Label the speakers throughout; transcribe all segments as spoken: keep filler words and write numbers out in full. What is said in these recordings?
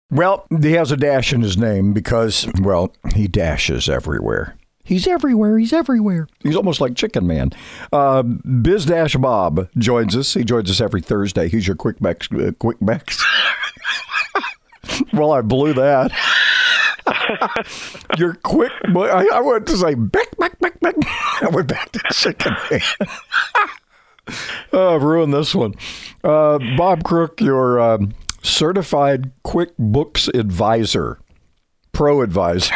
Speaker 1: Well, he has a dash in his name because, well, he dashes everywhere. He's everywhere. He's everywhere. He's almost like Chicken Man. Uh, Biz Dash Bob joins us. He joins us every Thursday. He's your quick backs. Uh, quick backs. Well, I blew that. Your quick. I, I went to say back, back, back, back. I went back to Chicken Man. Oh, I've ruined this one. Uh, Bob Crook, your um, certified QuickBooks advisor, pro advisor.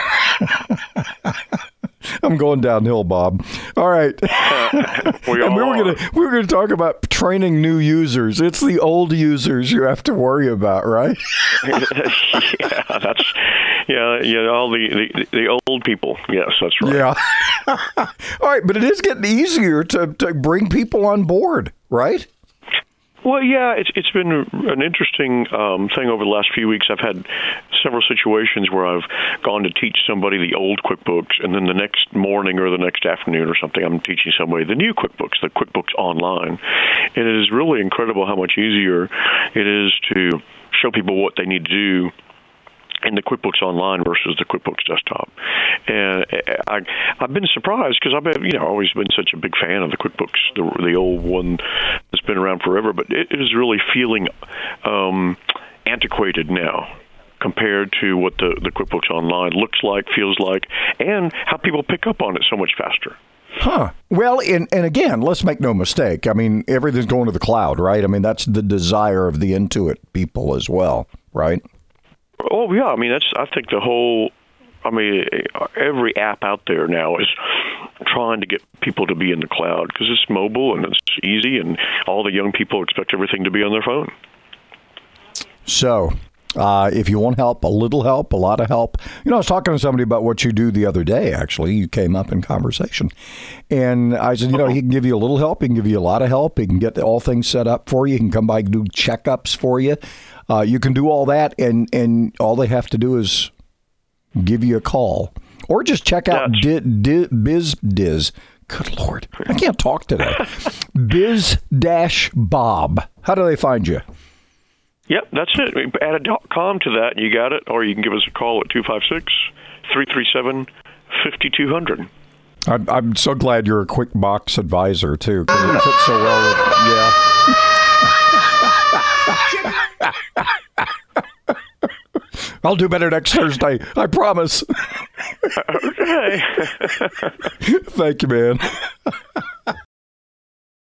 Speaker 1: I'm going downhill, Bob. All right.
Speaker 2: Uh, we all
Speaker 1: and we were
Speaker 2: are.
Speaker 1: gonna we were gonna talk about training new users. It's the old users you have to worry about, right?
Speaker 2: yeah, that's yeah, yeah. All the, the the old people. Yes, that's right.
Speaker 1: Yeah. All right, but it is getting easier to to bring people on board, right?
Speaker 2: Well, yeah, it's it's been an interesting um, thing over the last few weeks. I've had several situations where I've gone to teach somebody the old QuickBooks, and then the next morning or the next afternoon or something, I'm teaching somebody the new QuickBooks, the QuickBooks Online. And it is really incredible how much easier it is to show people what they need to do in the QuickBooks Online versus the QuickBooks Desktop. And I, I've been surprised because I've been, you know, always been such a big fan of the QuickBooks, the, the old one that's been around forever, but it, it is really feeling um, antiquated now compared to what the, the QuickBooks Online looks like, feels like, and how people pick up on it so much faster.
Speaker 1: Huh. Well, and, and again, let's make no mistake. I mean, everything's going to the cloud, right? I mean, that's the desire of the Intuit people as well, right?
Speaker 2: Oh, yeah. I mean, that's, I think the whole, I mean, every app out there now is trying to get people to be in the cloud because it's mobile and it's easy, and all the young people expect everything to be on their phone.
Speaker 1: So, uh, if you want help, a little help, a lot of help. You know, I was talking to somebody about what you do the other day, actually. You came up in conversation. And I said, you know, he can give you a little help. He can give you a lot of help. He can get all things set up for you. He can come by and do checkups for you. Uh, you can do all that, and, and all they have to do is give you a call. Or just check out Di, Di, BizDiz. Good Lord, I can't talk today. Biz Dash Bob. How do they find you?
Speaker 2: Yep, that's it. Add a dot com to that, and you got it. Or you can give us a call at two five six, three three seven, five two zero zero.
Speaker 1: I'm, I'm so glad you're a QuickBooks advisor, too, because it fits so well with, yeah. I'll do better next Thursday. I promise.
Speaker 2: Okay.
Speaker 1: Thank you, man.